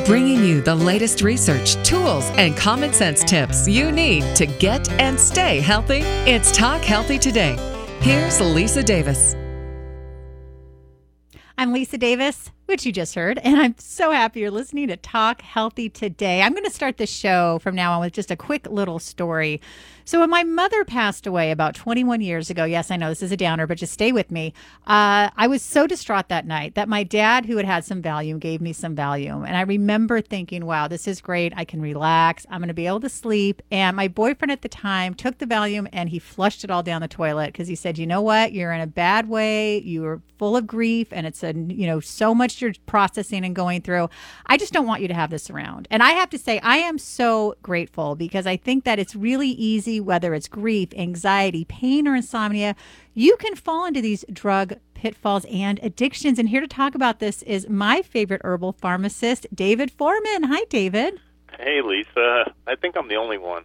bringing you the latest research, tools, and common sense tips you need to get and stay healthy. It's Talk Healthy Today. Here's Lisa Davis. I'm Lisa Davis, which you just heard, and I'm so happy you're listening to Talk Healthy Today. I'm going to start the show from now on with just a quick little story. So when my mother passed away about 21 years ago, yes, I know this is a downer, but just stay with me. I was so distraught that night that my dad, who had had some Valium, gave me some Valium. And I remember thinking, wow, this is great. I can relax. I'm going to be able to sleep. And my boyfriend at the time took the Valium and he flushed it all down the toilet because he said, you know what? You're in a bad way. You're full of grief and it's so much you're processing and going through. I just don't want you to have this around. And I have to say, I am so grateful because I think that it's really easy, whether it's grief, anxiety, pain, or insomnia, you can fall into these drug pitfalls and addictions. And here to talk about this is my favorite herbal pharmacist, David Foreman. Hi, David. Hey, Lisa. I think I'm the only one.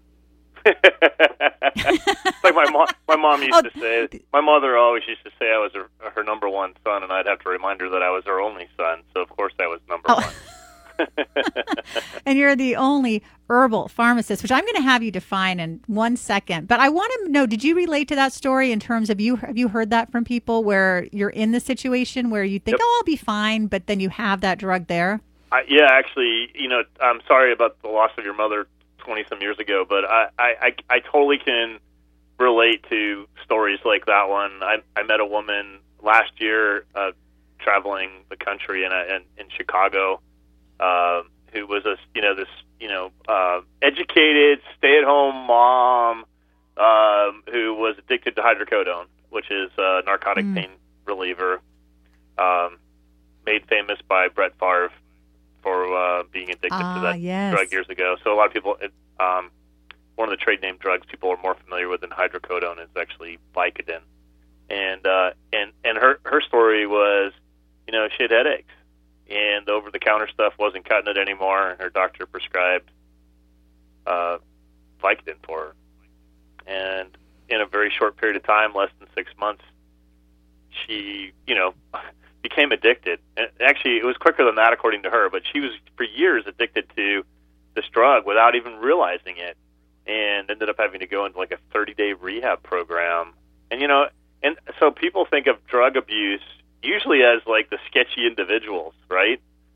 Like my mom used to say, my mother always used to say I was her number one son, and I'd have to remind her that I was her only son. So, of course, I was number one. And you're the only herbal pharmacist, which I'm going to have you define in 1 second. But I want to know, did you relate to that story in terms of have you heard that from people where you're in the situation where you think, oh, I'll be fine, but then you have that drug there? Yeah, actually, I'm sorry about the loss of your mother 20-some years ago, but I totally can relate to stories like that one. I met a woman last year traveling the country in Chicago who was educated stay-at-home mom who was addicted to hydrocodone, which is a narcotic pain reliever, made famous by Brett Favre for being addicted to that drug years ago. So a lot of people, one of the trade name drugs people are more familiar with than hydrocodone is actually Vicodin. And her story was, she had headaches, and the over-the-counter stuff wasn't cutting it anymore, and her doctor prescribed Vicodin for her. And in a very short period of time, less than 6 months, she, became addicted. And actually, it was quicker than that, according to her, but she was, for years, addicted to this drug without even realizing it, and ended up having to go into like a 30-day rehab program. And, and so people think of drug abuse usually as like the sketchy individuals, right?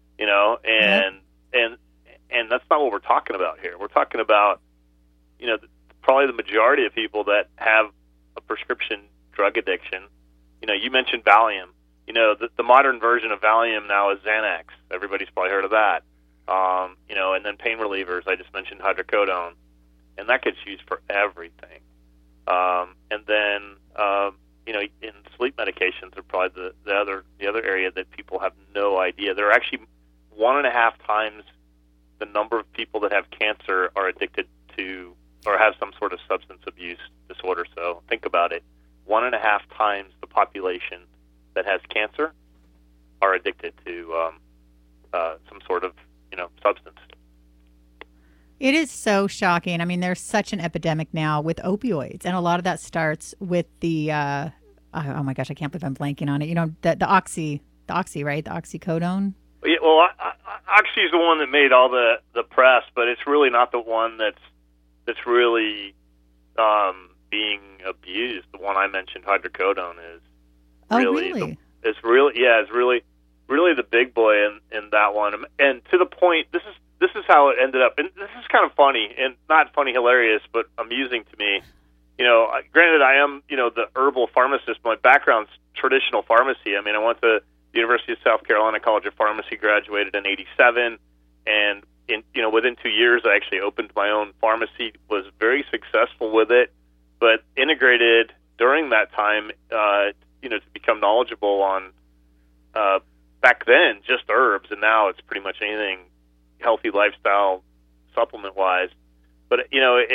And that's not what we're talking about here. We're talking about, probably the majority of people that have a prescription drug addiction. You mentioned Valium. The modern version of Valium now is Xanax. Everybody's probably heard of that. And then pain relievers. I just mentioned hydrocodone, and that gets used for everything. And then, in sleep medications are probably the other area that people have no idea. There are actually 1.5 times the number of people that have cancer are addicted to or have some sort of substance abuse disorder. So think about it. 1.5 times the population that has cancer are addicted to some sort of substance. It is so shocking. I mean, there's such an epidemic now with opioids, and a lot of that starts with the oh my gosh, I can't believe I'm blanking on it. The oxy, right? The oxycodone. Yeah, well, oxy is the one that made all the press, but it's really not the one that's really being abused. The one I mentioned, hydrocodone, is really? It's really the big boy in that one. And to the point, this is how it ended up. And this is kind of funny, and not funny, hilarious, but amusing to me. Granted, I am, the herbal pharmacist. My background's traditional pharmacy. I mean, I went to the University of South Carolina College of Pharmacy, graduated in '87, and within 2 years, I actually opened my own pharmacy. Was very successful with it, but integrated during that time, to become knowledgeable on back then just herbs, and now it's pretty much anything healthy lifestyle supplement wise. But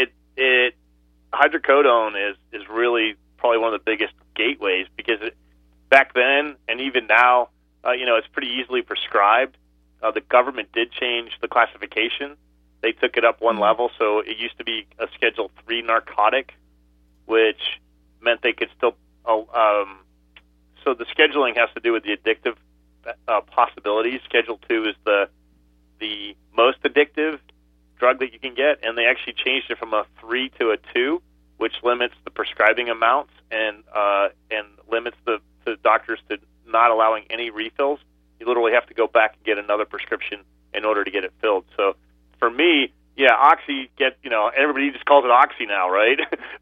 hydrocodone is really probably one of the biggest gateways because back then and even now, it's pretty easily prescribed. The government did change the classification. They took it up one level, so it used to be a Schedule III narcotic, which meant they could still. So the scheduling has to do with the addictive possibilities. Schedule II is the most addictive drug that you can get, and they actually changed it from a 3 to a 2, which limits the prescribing amounts and limits the doctors to not allowing any refills. You literally have to go back and get another prescription in order to get it filled. So for me, yeah, Oxy everybody just calls it Oxy now, right?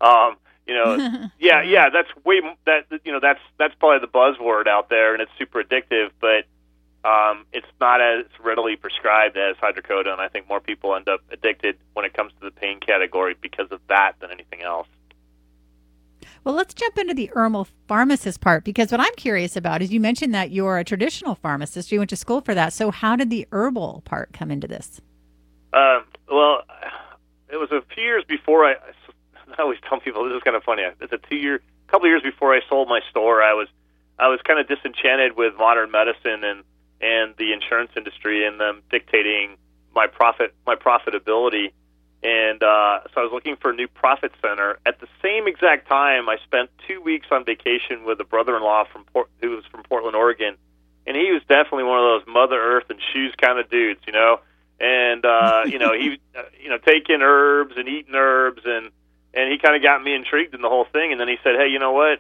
That's probably the buzzword out there, and it's super addictive, but it's not as readily prescribed as hydrocodone. I think more people end up addicted when it comes to the pain category because of that than anything else. Well, let's jump into the herbal pharmacist part, because what I'm curious about is you mentioned that you're a traditional pharmacist. You went to school for that. So how did the herbal part come into this? Well, it was a few years before I always tell people, this is kind of funny. It's a couple of years before I sold my store. I was kind of disenchanted with modern medicine and the insurance industry and them dictating my profitability. And so I was looking for a new profit center. At the same exact time, I spent 2 weeks on vacation with a brother-in-law who was from Portland, Oregon, and he was definitely one of those Mother Earth and shoes kind of dudes, And he taking herbs and eating herbs, and he kind of got me intrigued in the whole thing. And then he said, "Hey, you know what?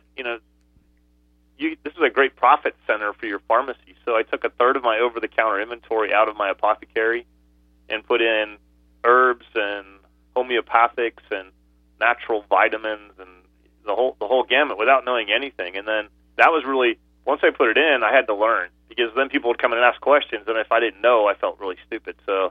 This is a great profit center for your pharmacy." So I took a third of my over-the-counter inventory out of my apothecary and put in herbs and homeopathics and natural vitamins and the whole gamut without knowing anything. And then that was really, once I put it in, I had to learn, because then people would come in and ask questions, and if I didn't know, I felt really stupid. So,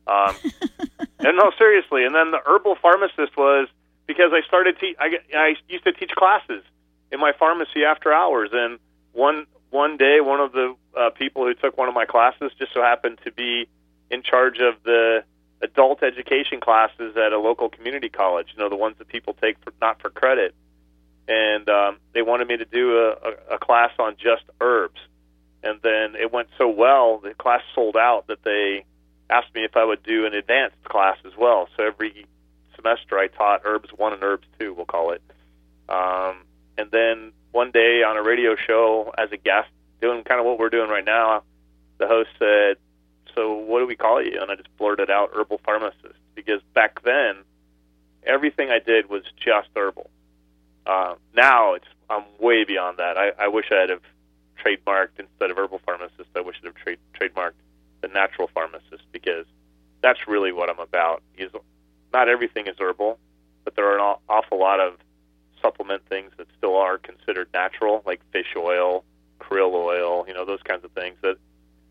and no, seriously. And then the herbal pharmacist was because I started I used to teach classes in my pharmacy after hours, and one day, one of the people who took one of my classes just so happened to be in charge of the adult education classes at a local community college, the ones that people take not for credit. And they wanted me to do a class on just herbs. And then it went so well, the class sold out, that they asked me if I would do an advanced class as well. So every semester I taught Herbs 1 and Herbs 2, we'll call it. And then one day on a radio show as a guest, doing kind of what we're doing right now, the host said, "So what do we call you?" And I just blurted out herbal pharmacist, because back then everything I did was just herbal. Now I'm way beyond that. I wish I'd have trademarked, instead of herbal pharmacist, I wish I'd have trademarked the natural pharmacist, because that's really what I'm about. Is not everything is herbal, but there are an awful lot of supplement things that still are considered natural, like fish oil, krill oil, those kinds of things that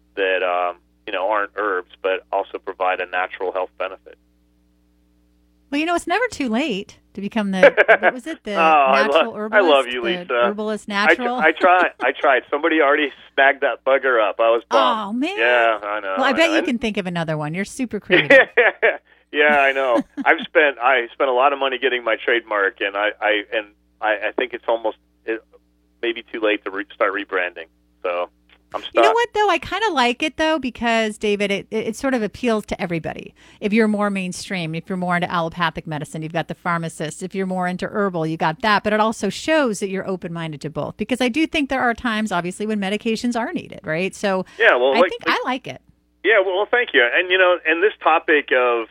aren't herbs, but also provide a natural health benefit. Well, it's never too late to become the natural herbalist? I love you, Lisa. Herbalist natural? I tried. Somebody already snagged that bugger up. I was bummed. Oh, man. Yeah, I know. Well, I bet you can think of another one. You're super creative. Yeah, I know. I spent a lot of money getting my trademark, and I think it's almost maybe too late to start rebranding. So I'm stuck. You know what, though? I kind of like it, though, because, David, it sort of appeals to everybody. If you're more mainstream, if you're more into allopathic medicine, you've got the pharmacist. If you're more into herbal, you got that. But it also shows that you're open-minded to both, because I do think there are times, obviously, when medications are needed, right? So yeah, well, I think I like it. Yeah, well, thank you. And, and this topic of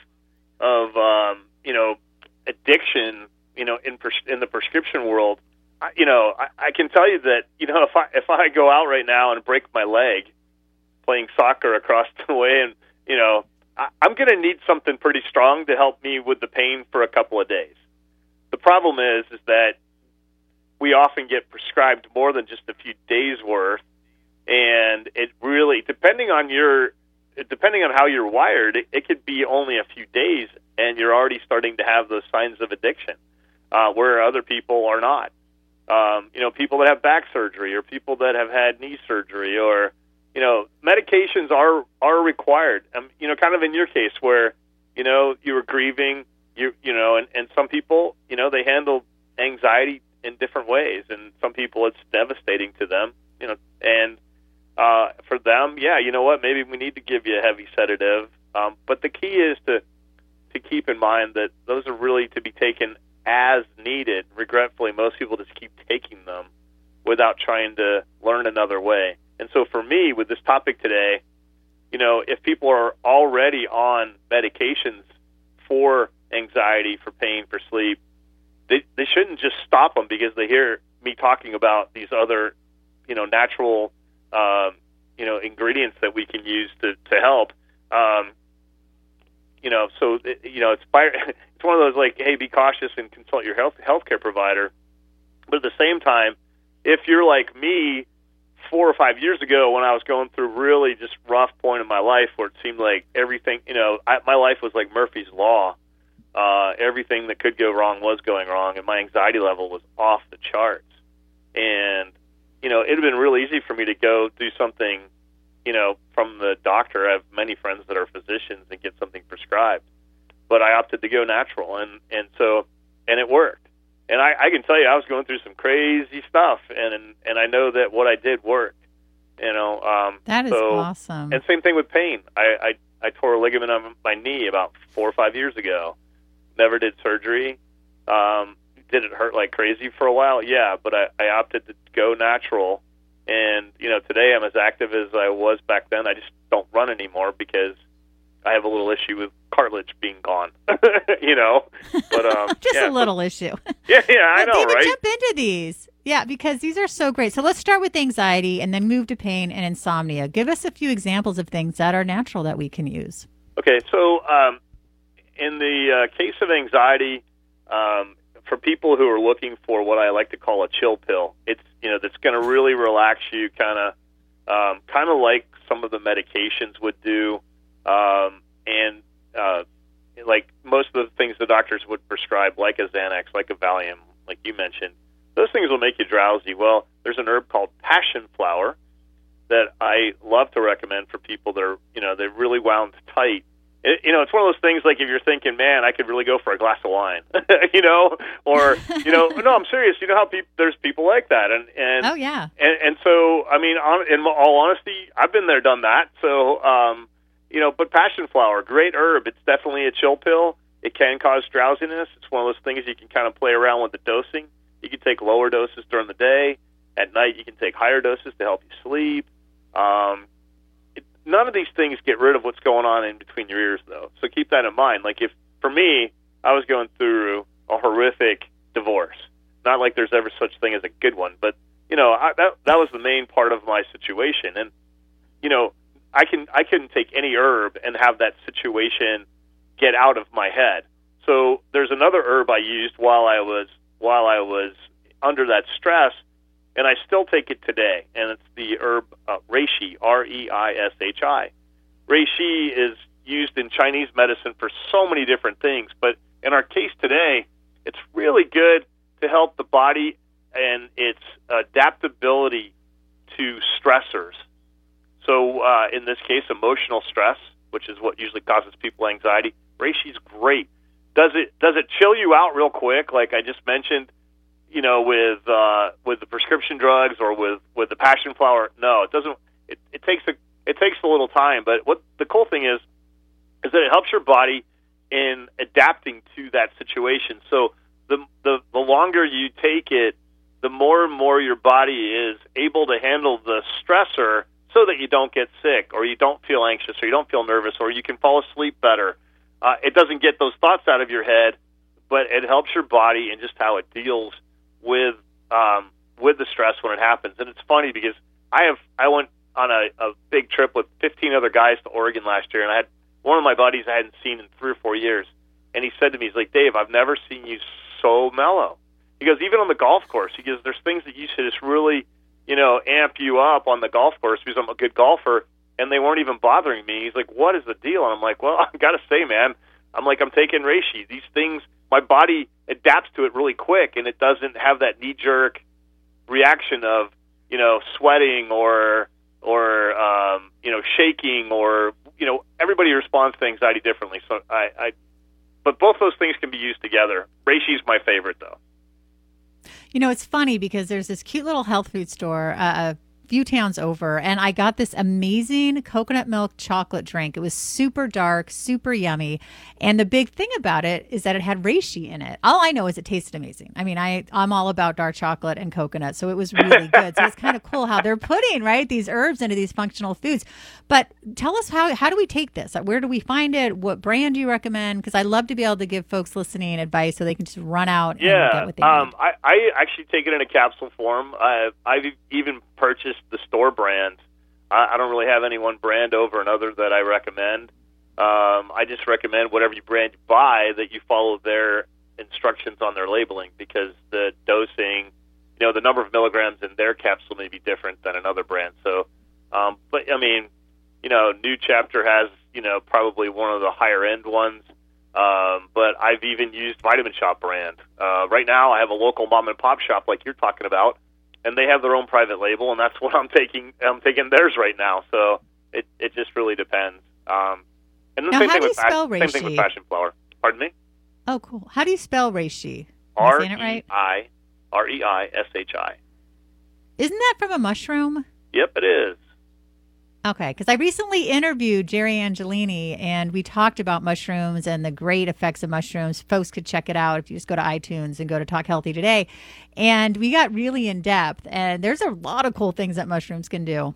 addiction, in the prescription world, I can tell you that, if I go out right now and break my leg playing soccer across the way, and, I'm going to need something pretty strong to help me with the pain for a couple of days. The problem is that we often get prescribed more than just a few days worth, and it really, depending on how you're wired, it could be only a few days, and you're already starting to have those signs of addiction, where other people are not. People that have back surgery, or people that have had knee surgery, or, medications are required. Kind of in your case where, you were grieving, and some people, they handle anxiety in different ways, and some people it's devastating to them, and for them, maybe we need to give you a heavy sedative. But the key is to keep in mind that those are really to be taken as needed. Regretfully, most people just keep taking them without trying to learn another way. And so for me, with this topic today, if people are already on medications for anxiety, for pain, for sleep, they shouldn't just stop them because they hear me talking about these other, natural, ingredients that we can use to help. So it's one of those like, hey, be cautious and consult your healthcare provider. But at the same time, if you're like me 4 or 5 years ago when I was going through really just rough point in my life where it seemed like everything, my life was like Murphy's Law. Everything that could go wrong was going wrong, and my anxiety level was off the charts. And, it would have been really easy for me to go do something, from the doctor. I have many friends that are physicians and get something prescribed. But I opted to go natural, and it worked. And I can tell you, I was going through some crazy stuff, and I know that what I did worked. That is awesome. And same thing with pain. I tore a ligament on my knee about 4 or 5 years ago. Never did surgery. Did it hurt like crazy for a while? Yeah, but I opted to go natural. And, today I'm as active as I was back then. I just don't run anymore because I have a little issue with cartilage being gone, But just a little issue. Yeah, I know, David, right? jump into these. Yeah, because these are so great. So let's start with anxiety and then move to pain and insomnia. Give us a few examples of things that are natural that we can use. Okay, so in the case of anxiety, for people who are looking for what I like to call a chill pill, it's that's going to really relax you, kind of like some of the medications would do, and like most of the things the doctors would prescribe, like a Xanax, like a Valium, like you mentioned. Those things will make you drowsy. Well, there's an herb called passion flower that I love to recommend for people that are, they're really wound tight. It's one of those things like if you're thinking, man, I could really go for a glass of wine, or, no, I'm serious. You know how there's people like that. And oh, yeah. And so, I mean, in all honesty, I've been there, done that. So, but passion flower, great herb. It's definitely a chill pill. It can cause drowsiness. It's one of those things you can kind of play around with the dosing. You can take lower doses during the day. At night, you can take higher doses to help you sleep. None of these things get rid of what's going on in between your ears, though. So keep that in mind. Like for me, I was going through a horrific divorce. Not like there's ever such thing as a good one, but that was the main part of my situation. And I couldn't take any herb and have that situation get out of my head. So there's another herb I used while I was under that stress, and I still take it today, and it's the herb reishi, R-E-I-S-H-I. Reishi is used in Chinese medicine for so many different things, but in our case today, it's really good to help the body and its adaptability to stressors. So in this case, emotional stress, which is what usually causes people anxiety, reishi's great. Does it chill you out real quick, like I just mentioned? With the prescription drugs or with the passion flower, no, it doesn't. It takes a little time, but what the cool thing is that it helps your body in adapting to that situation. So the longer you take it, the more and more your body is able to handle the stressor, so that you don't get sick or you don't feel anxious or you don't feel nervous or you can fall asleep better. It doesn't get those thoughts out of your head, but it helps your body and just how it deals with the stress when it happens. And it's funny because I went on a big trip with 15 other guys to Oregon last year, and I had one of my buddies I hadn't seen in 3 or 4 years, and he said to me, he's like, Dave, I've never seen you so mellow. He goes, even on the golf course, he goes, there's things that you should just really, amp you up on the golf course because I'm a good golfer, and they weren't even bothering me. He's like, what is the deal? And I'm like, well, I got to say, man, I'm taking reishi. These things, my body adapts to it really quick, and it doesn't have that knee-jerk reaction of, sweating or shaking or, everybody responds to anxiety differently. So but both those things can be used together. Reishi's my favorite, though. It's funny because there's this cute little health food store few towns over, and I got this amazing coconut milk chocolate drink. It was super dark, super yummy. And the big thing about it is that it had reishi in it. All I know is it tasted amazing. I mean, I'm all about dark chocolate and coconut, so it was really good. So it's kind of cool how they're putting, right, these herbs into these functional foods. But tell us, how do we take this? Where do we find it? What brand do you recommend? Because I love to be able to give folks listening advice so they can just run out and get what they need. I actually take it in a capsule form. I've even purchased the store brand. I don't really have any one brand over another that I recommend. I just recommend whatever brand you buy that you follow their instructions on their labeling, because the dosing, the number of milligrams in their capsule may be different than another brand. So, but I mean, New Chapter has, probably one of the higher end ones. But I've even used Vitamin Shop brand. Right now I have a local mom and pop shop like you're talking about, and they have their own private label, and that's what I'm taking. I'm taking theirs right now. So it just really depends. And the now, same how thing do you with spell same thing with passion flower. Pardon me? Oh, cool. How do you spell reishi? Am I saying it right? Reishi. Isn't that from a mushroom? Yep, it is. Okay, because I recently interviewed Jerry Angelini, and we talked about mushrooms and the great effects of mushrooms. Folks could check it out if you just go to iTunes and go to Talk Healthy Today. And we got really in depth, and there's a lot of cool things that mushrooms can do.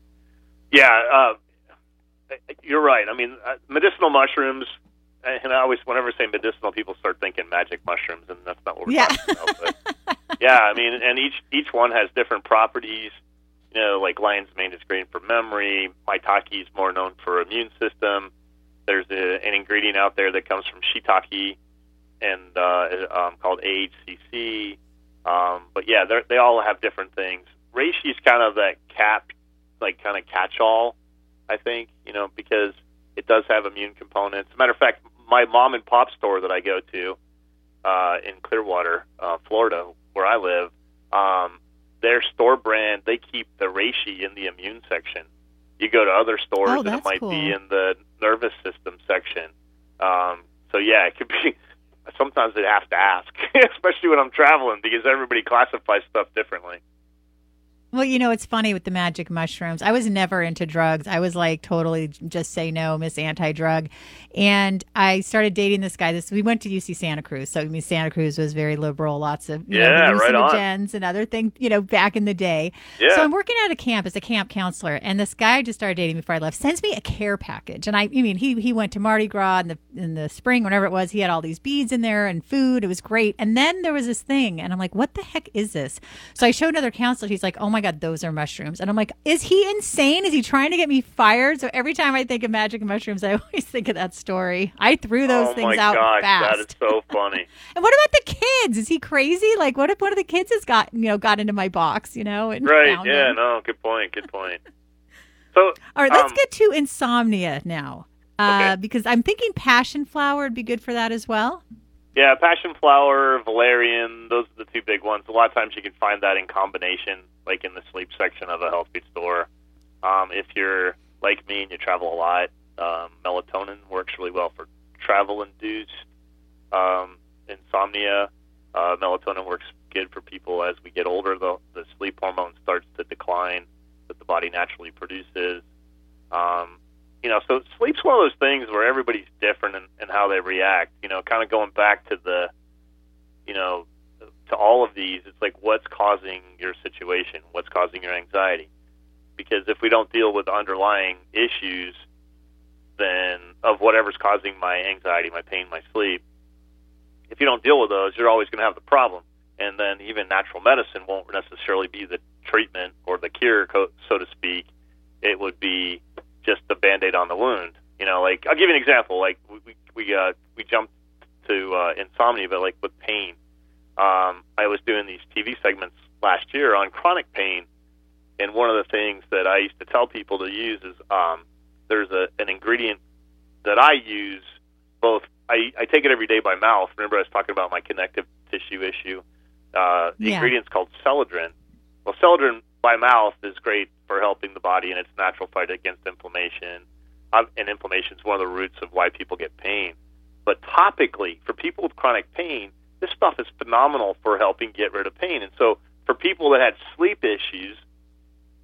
Yeah, you're right. I mean, medicinal mushrooms, and I always, whenever I say medicinal, people start thinking magic mushrooms, and that's not what we're talking about. But, yeah, I mean, and each one has different properties. Like lion's mane is great for memory. Maitake is more known for immune system. There's an ingredient out there that comes from shiitake and called AHCC. But yeah, they all have different things. Reishi is kind of that kind of catch-all, I think, because it does have immune components. As a matter of fact, my mom and pop store that I go to in Clearwater, Florida, where I live, their store brand, they keep the reishi in the immune section. You go to other stores and it might be in the nervous system section. So yeah, it could be. Sometimes they have to ask, especially when I'm traveling, because everybody classifies stuff differently. Well, it's funny with the magic mushrooms. I was never into drugs. I was like totally just say no, Miss Anti-Drug. And I started dating this guy. We went to UC Santa Cruz. So Santa Cruz was very liberal, lots of hallucinogens and other things, back in the day. Yeah. So I'm working at a camp as a camp counselor, and this guy I just started dating before I left sends me a care package. And he went to Mardi Gras in the spring, whenever it was. He had all these beads in there and food. It was great. And then there was this thing, and I'm like, what the heck is this? So I showed another counselor. He's like, oh my God, those are mushrooms. And I'm like, is he insane? Is he trying to get me fired? So every time I think of magic mushrooms, I always think of that story. I threw those things out fast. That is so funny. And what about the kids? Is he crazy? Like, what if one of the kids has got into my box, and right? Yeah, him? No, good point. So, all right, let's get to insomnia now, okay. Because I'm thinking passion flower would be good for that as well. Yeah, passion flower, valerian, those are the two big ones. A lot of times you can find that in combination, like in the sleep section of a health food store. If you're like me and you travel a lot, melatonin works really well for travel-induced insomnia. Melatonin works good for people as we get older. The sleep hormone starts to decline that the body naturally produces. So sleep's one of those things where everybody's different in how they react. Kind of going back to to all of these, it's like, what's causing your situation? What's causing your anxiety? Because if we don't deal with underlying issues, then of whatever's causing my anxiety, my pain, my sleep, if you don't deal with those, you're always going to have the problem. And then even natural medicine won't necessarily be the treatment or the cure, so to speak. It would be just the Band-Aid on the wound. Like, I'll give you an example. Like, we jumped to insomnia, but like with pain. I was doing these TV segments last year on chronic pain, and one of the things that I used to tell people to use is there's an ingredient that I use. Both I take it every day by mouth. Remember, I was talking about my connective tissue issue. The ingredient's called Celadrin. Well, Celadrin by mouth is great for helping the body in its natural fight against inflammation. And inflammation is one of the roots of why people get pain. But topically, for people with chronic pain, this stuff is phenomenal for helping get rid of pain. And so for people that had sleep issues,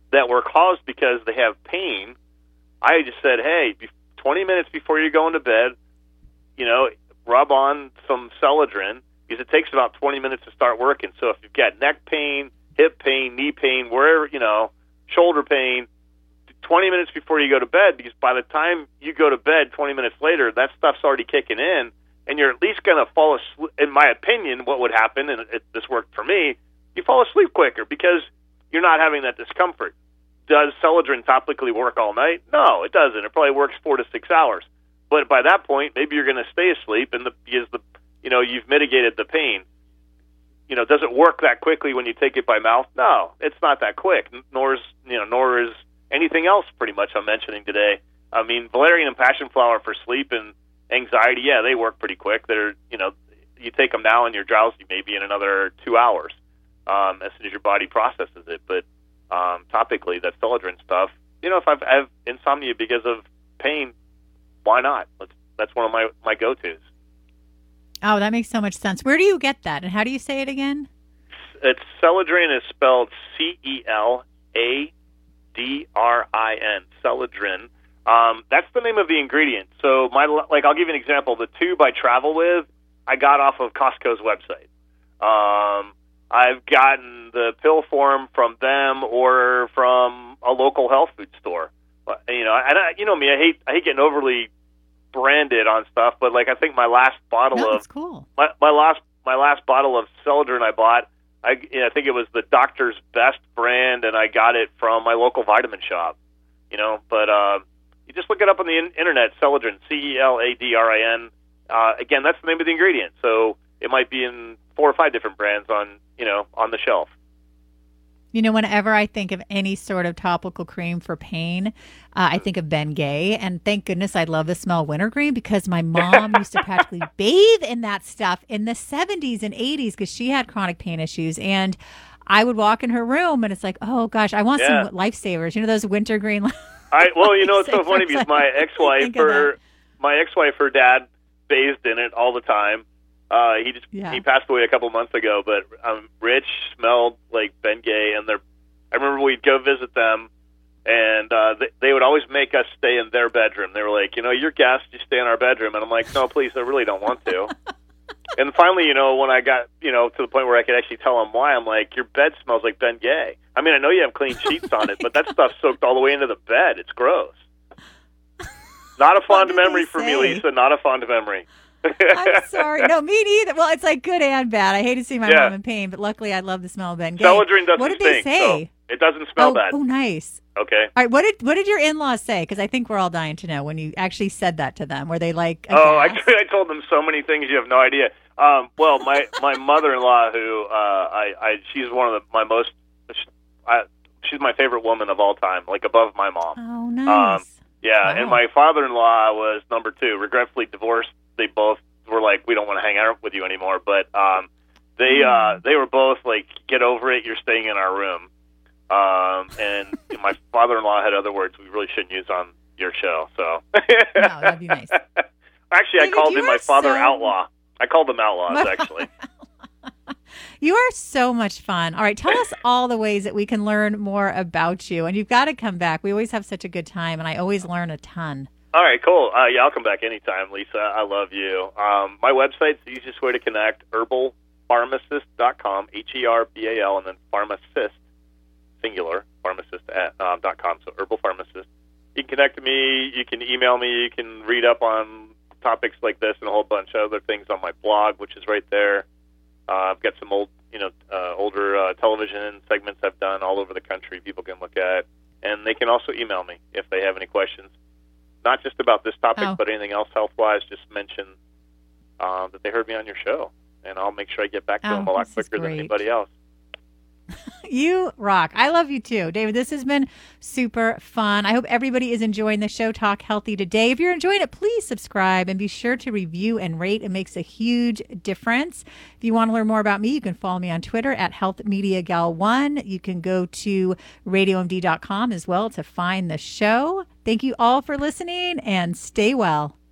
that were caused because they have pain, I just said, hey, 20 minutes before you're going to bed, rub on some Celadrin, because it takes about 20 minutes to start working. So if you've got neck pain, hip pain, knee pain, wherever, shoulder pain, 20 minutes before you go to bed, because by the time you go to bed 20 minutes later, that stuff's already kicking in, and you're at least going to fall asleep. In my opinion, what would happen, and this worked for me, you fall asleep quicker because you're not having that discomfort. Does Celadrin topically work all night? No, it doesn't. It probably works 4 to 6 hours. But by that point, maybe you're going to stay asleep, and you've mitigated the pain. Does it work that quickly when you take it by mouth? No, it's not that quick. Nor is anything else pretty much I'm mentioning today. I mean, valerian and passion flower for sleep and anxiety, yeah, they work pretty quick. They're, you take them now and you're drowsy maybe in another 2 hours as soon as your body processes it. But topically, that Celadrin stuff, if I have insomnia because of pain, why not? That's one of my go-tos. Oh, that makes so much sense. Where do you get that, and how do you say it again? It's Celadrin is spelled Celadrin. Celadrin. That's the name of the ingredient. So I'll give you an example. The tube I travel with, I got off of Costco's website. I've gotten the pill form from them or from a local health food store. Me, I hate getting overly branded on stuff, but I think my last bottle that's cool. my last bottle of Celadrin I bought, I think it was the Doctor's Best brand, and I got it from my local vitamin shop. But you just look it up on the internet, Celadrin, Celadrin. Again, that's the name of the ingredient, so it might be in 4 or 5 different brands on the shelf. Whenever I think of any sort of topical cream for pain, I think of Bengay. And thank goodness I love the smell of wintergreen, because my mom used to practically bathe in that stuff in the 70s and 80s because she had chronic pain issues. And I would walk in her room and it's like, oh, gosh, I want some lifesavers. Those wintergreen. It's so funny because my ex-wife, her dad bathed in it all the time. He passed away a couple months ago, but Rich smelled like Bengay, and I remember we'd go visit them, and they would always make us stay in their bedroom. They were like, you're guests, you stay in our bedroom, and I'm like, no, please, I really don't want to. And finally, when I got to the point where I could actually tell them why, I'm like, your bed smells like Bengay. I mean, I know you have clean sheets on it, but that stuff's soaked all the way into the bed. It's gross. Not a fond memory for me, Lisa. Not a fond memory. I'm sorry. No, me neither. Well, it's like good and bad. I hate to see my mom in pain, but luckily I love the smell of Bengay. Celadrin doesn't What did they say? So it doesn't smell bad. Oh, nice. Okay. All right. What did your in-laws say? Because I think we're all dying to know when you actually said that to them. Were they like, I told them so many things you have no idea. Well, my mother-in-law, who she's one of my most, she's my favorite woman of all time, like above my mom. Oh, nice. Wow. And my father-in-law was number 2, regretfully divorced. They both were like, we don't want to hang out with you anymore. But they were both like, get over it. You're staying in our room. And my father-in-law had other words we really shouldn't use on your show. So no, that'd be nice. Actually, David, I called him my father outlaw. I called them outlaws, actually. You are so much fun. All right, tell us all the ways that we can learn more about you. And you've got to come back. We always have such a good time, and I always learn a ton. All right, cool. I'll come back anytime, Lisa. I love you. My website's the easiest way to connect, herbalpharmacist.com, Herbal, and then pharmacist, singular, pharmacist.com, so Herbal Pharmacist. You can connect to me. You can email me. You can read up on topics like this and a whole bunch of other things on my blog, which is right there. I've got some older television segments I've done all over the country people can look at. And they can also email me if they have any questions. Not just about this topic, but anything else health-wise. Just mention that they heard me on your show, and I'll make sure I get back to them a lot quicker than anybody else. You rock. I love you too, David. This has been super fun. I hope everybody is enjoying the show, Talk Healthy Today. If you're enjoying it, please subscribe and be sure to review and rate. It makes a huge difference. If you want to learn more about me, you can follow me on Twitter at HealthMediaGal1. You can go to RadioMD.com as well to find the show. Thank you all for listening, and stay well.